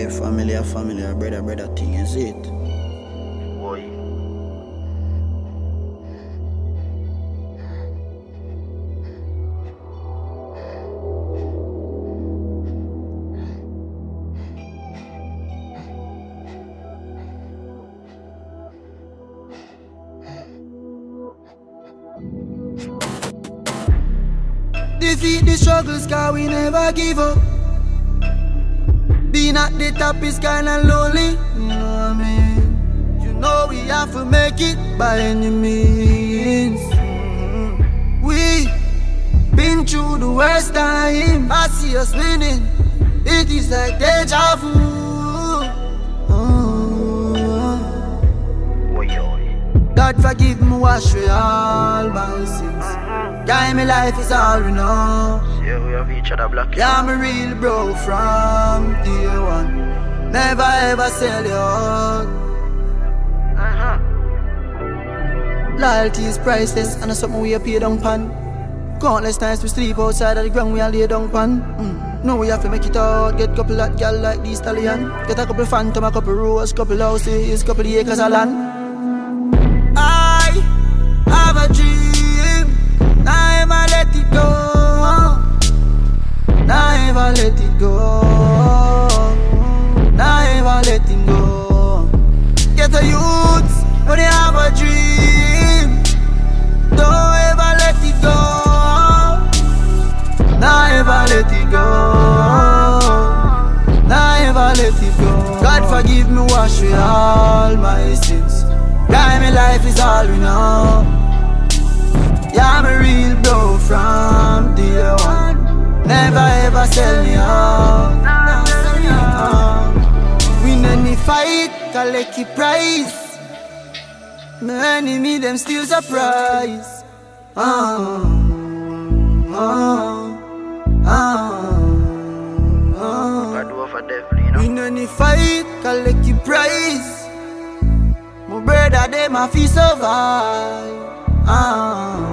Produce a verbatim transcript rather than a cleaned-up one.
Boy, family a family, a brother, brother thing, is it? Boy. Defeat the struggles, cause we never give up. Being at the top is kinda lonely, you know what I mean? You know we have to make it by any means. Mm-hmm. We been through the worst time. I see us winning, it is like deja vu. Mm-hmm. Boy, boy. God forgive me, wash away all my sins. Guy, my life is all we know. See, we have each other black. Yeah, I'm a real bro from day one. Never ever sell you out. Uh-huh. Loyalty is priceless, and that's something we a pay down pan. Countless nights we sleep outside of the ground, we a lay down pan. Mm. Now we have to make it out, get couple of gal like the stallion. Get a couple phantom, a couple rose, couple houses, couple acres of land. I have a dream, I never let it go. Never let it go. Never let it go. Get a youth, but they have a dream. Don't ever let it go. Never let it go. Never let it go. God forgive me, wash away all my sins. God, my life is all we know. Yeah, I'm a real bro from day one. Never ever sell me out. Win any fight, collect the prize. My enemy, them still surprise. Oh, oh, oh, oh. God do for devil, you know. Win any fight, collect the prize. My brother, them a fi survive. Oh.